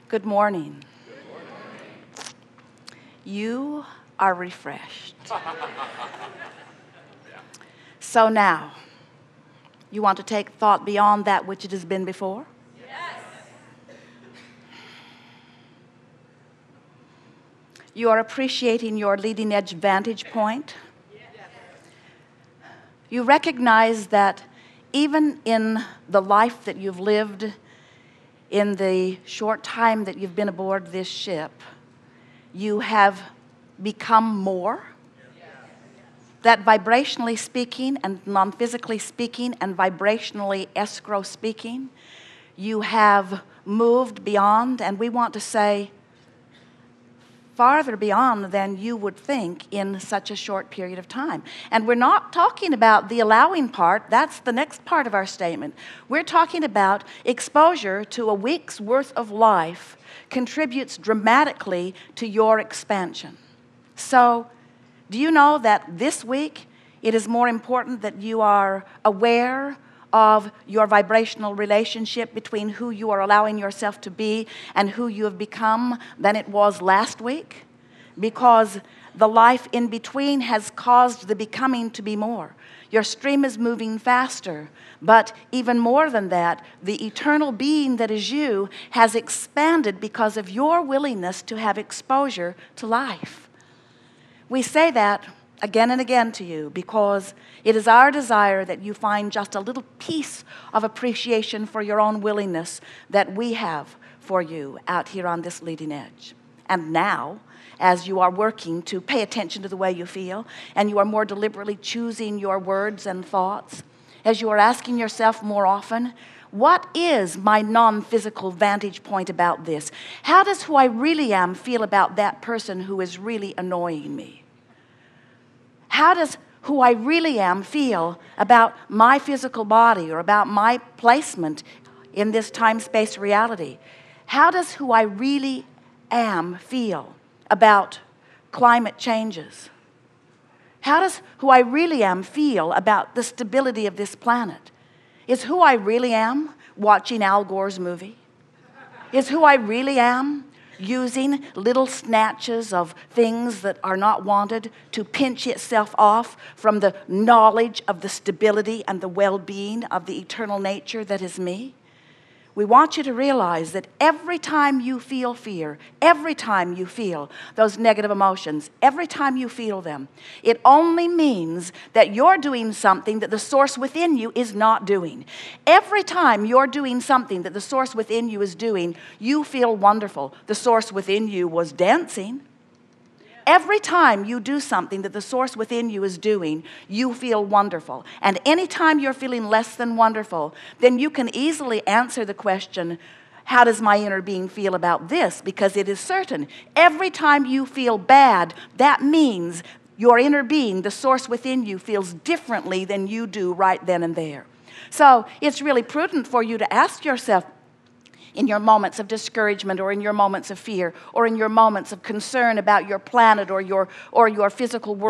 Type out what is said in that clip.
Good morning. You are refreshed. So now, you want to take thought beyond that which it has been before? Yes. You are appreciating your leading edge vantage point. Yes. You recognize that even in the life that you've lived, in the short time that you've been aboard this ship, you have become more. That vibrationally speaking and non-physically speaking and vibrationally escrow speaking, you have moved beyond, and we want to say farther beyond than you would think in such a short period of time. And we're not talking about the allowing part. That's the next part of our statement. We're talking about exposure to a week's worth of life contributes dramatically to your expansion. So, do you know that this week it is more important that you are aware of your vibrational relationship between who you are allowing yourself to be and who you have become than it was last week? Because the life in between has caused the becoming to be more. Your stream is moving faster, but even more than that, the eternal being that is you has expanded because of your willingness to have exposure to life. We say that again and again to you because it is our desire that you find just a little piece of appreciation for your own willingness that we have for you out here on this leading edge. And now, as you are working to pay attention to the way you feel, and you are more deliberately choosing your words and thoughts, as you are asking yourself more often, what is my non-physical vantage point about this? How does who I really am feel about that person who is really annoying me? How does who I really am feel about my physical body or about my placement in this time-space reality? How does who I really am feel about climate changes? How does who I really am feel about the stability of this planet? Is who I really am watching Al Gore's movie? Is who I really am using little snatches of things that are not wanted to pinch itself off from the knowledge of the stability and the well-being of the eternal nature that is me? We want you to realize that every time you feel fear, every time you feel those negative emotions, every time you feel them, it only means that you're doing something that the source within you is not doing. Every time you're doing something that the source within you is doing, you feel wonderful. The source within you was dancing. Every time you do something that the source within you is doing, you feel wonderful. And anytime you're feeling less than wonderful, then you can easily answer the question, how does my inner being feel about this? Because it is certain. Every time you feel bad, that means your inner being, the source within you, feels differently than you do right then and there. So it's really prudent for you to ask yourself, in your moments of discouragement or in your moments of fear or in your moments of concern about your planet or your physical world,